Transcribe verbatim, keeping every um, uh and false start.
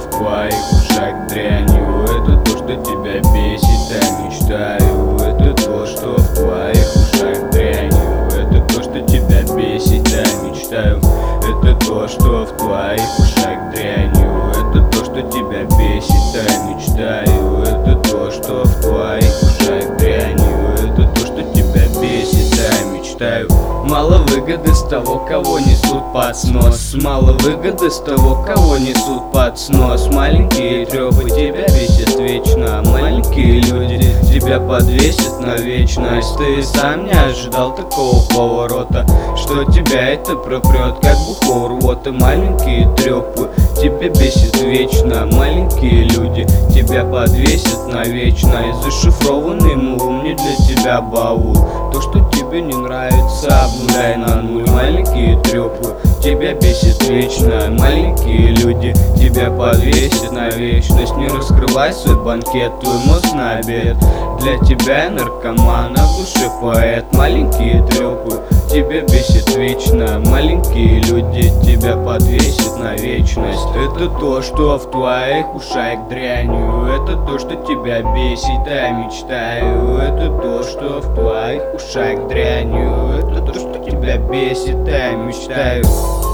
в твоих ушах дрянью. Это то, что тебя бесит, я мечтаю. Это то, что в твоих ушах дрянью. Это то, что тебя бесит, я мечтаю. Это то, что в твоих ушах дрянью. Это то, что тебя бесит, я мечтаю. Это то, что в твоих ушах дрянью. Это то, что тебя бесит, я мечтаю. Мало выгоды с того, кого несут под снос. Мало выгоды с того, кого несут под снос. Маленькие трёпы тебя бесят вечно. Маленькие люди тебя подвесят на вечность. Ты сам не ожидал такого поворота, что тебя это пропрет, как бухого рвота. Маленькие трёпы тебя бесят вечно. Маленькие люди тебя подвесят навечно. И зашифрованный мув не для тебя баул. То, что тебе не нравится, обнуляй на нуль. Маленькие трёпы тебя бесит вечно. Маленькие люди тебя подвесят на вечность. Не раскрывай свой банкет, твой мозг на обед. Для тебя наркоман, а в душе поэт. Маленькие трёпы тебя бесит вечно. Маленькие люди тебя подвесят на вечность. Это то, что в твоих ушах дрянью. Это то, что тебя бесит, я мечтаю. Это то, что в твоих ушах дрянью. Это то, что тебя бесит, я мечтаю.